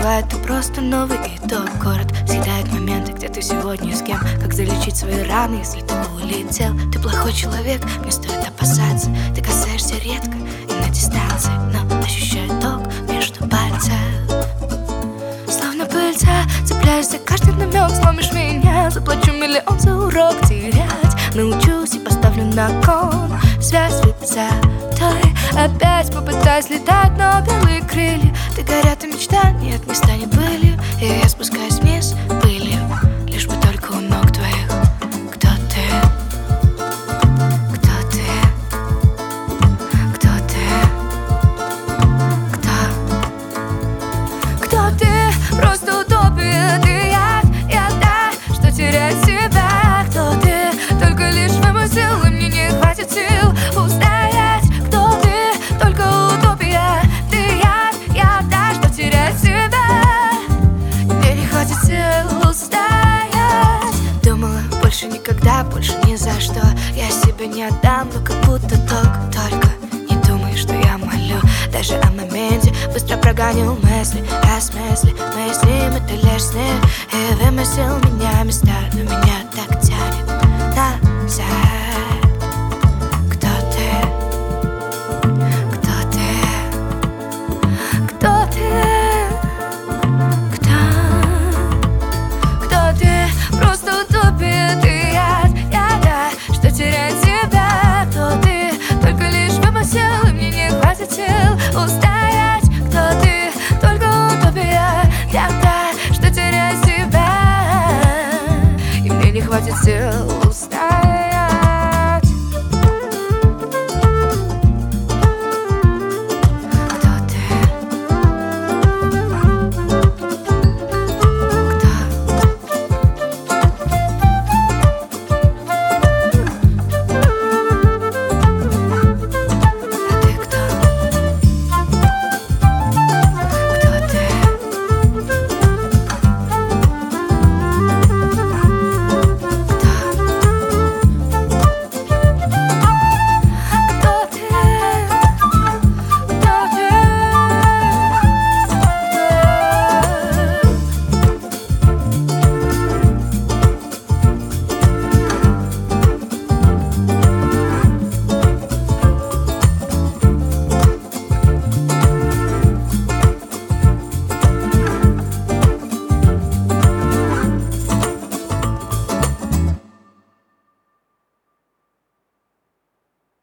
бывает, ты просто новый итог. Город съедает моменты, где ты сегодня с кем. Как залечить свои раны, если ты улетел. Ты плохой человек, не стоит опасаться. Ты касаешься редко и на дистанции, но ощущаю ток между пальцев. Словно пыльца, цепляюсь за каждый намек. Сломишь меня, заплачу миллион за урок терять. Научусь и поставлю на кон связь высотой. Опять попытаюсь летать, но белые крылья. Ты горят, и мечта нет, не станет былью. И я спускаюсь вниз пылью, лишь бы только у ног твоих. Кто ты? Кто ты? Кто ты? Кто ты? Просто утопия. Ты я та, что теряет себя. Кто ты? Только лишь вымысел, и мне не хватит сил устоять. Кто ты? Только утопия. Ты я та, что теряет себя. Мне не хватит сил устоять. Думала, больше никогда, больше ни за что я себя не отдам, но как будто только не думай, что я молю. Даже о моменте быстро прогоню мысли. Размысли, это лишь сны. И вымысел меня места, но меня так тянет назад. Кто ты? Кто ты? Кто ты? Кто ты? Просто утопия. Ты я та, что теряет себя. Кто ты? Только лишь вымысел, и мне не хватит сил устоять. Кто ты? Только утопия. Я та, что теряет себя, и мне не хватит сил